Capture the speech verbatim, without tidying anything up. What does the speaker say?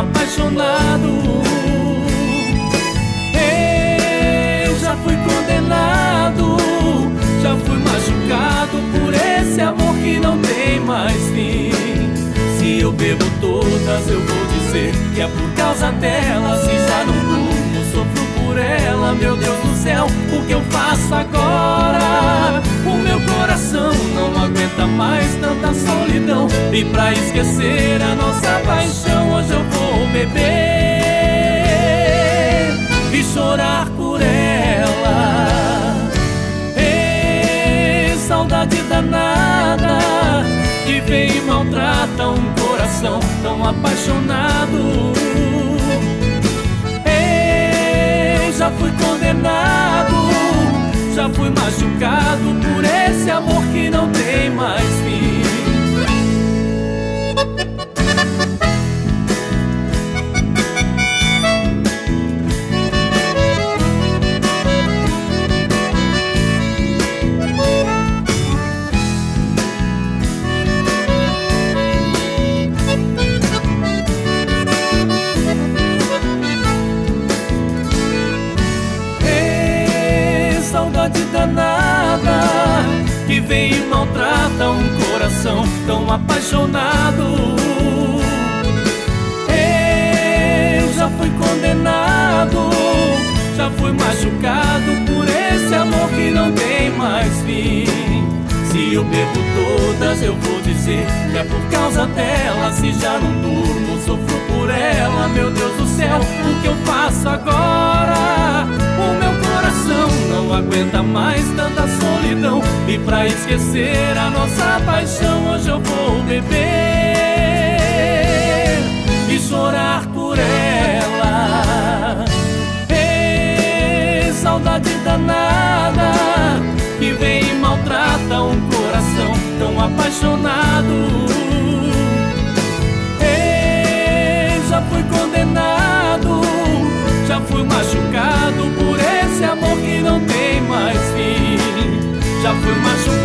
apaixonado. Eu já fui condenado, já fui machucado por esse amor que não tem mais fim. Se eu bebo todas, eu vou dizer que é por causa dela. Se já não durmo, sofro por ela. Meu Deus do céu, o que eu faço agora? O meu coração não aguenta mais tanta solidão. E pra esquecer a nossa paixão, hoje eu vou beber e chorar por ela. Ei, saudade danada, que vem e maltrata um coração tão apaixonado. Ei, já fui condenado, já fui machucado por esse amor que não tem mais fim. Saudade danada, que vem e maltrata um coração tão apaixonado. Eu já fui condenado, já fui machucado por esse amor que não tem mais fim. Se eu bebo todas, eu vou dizer que é por causa dela. Se já não durmo, sofro por ela. Meu Deus do céu, o que eu faço agora? O meu coração não aguenta mais tanta solidão. E pra esquecer a nossa paixão, hoje eu vou beber e chorar por ela. Ei, saudade danada, que vem e maltrata um coração tão apaixonado. Ei, já fui condenado, já fui machucado por esse amor que não tem mais fim. Já fui machucado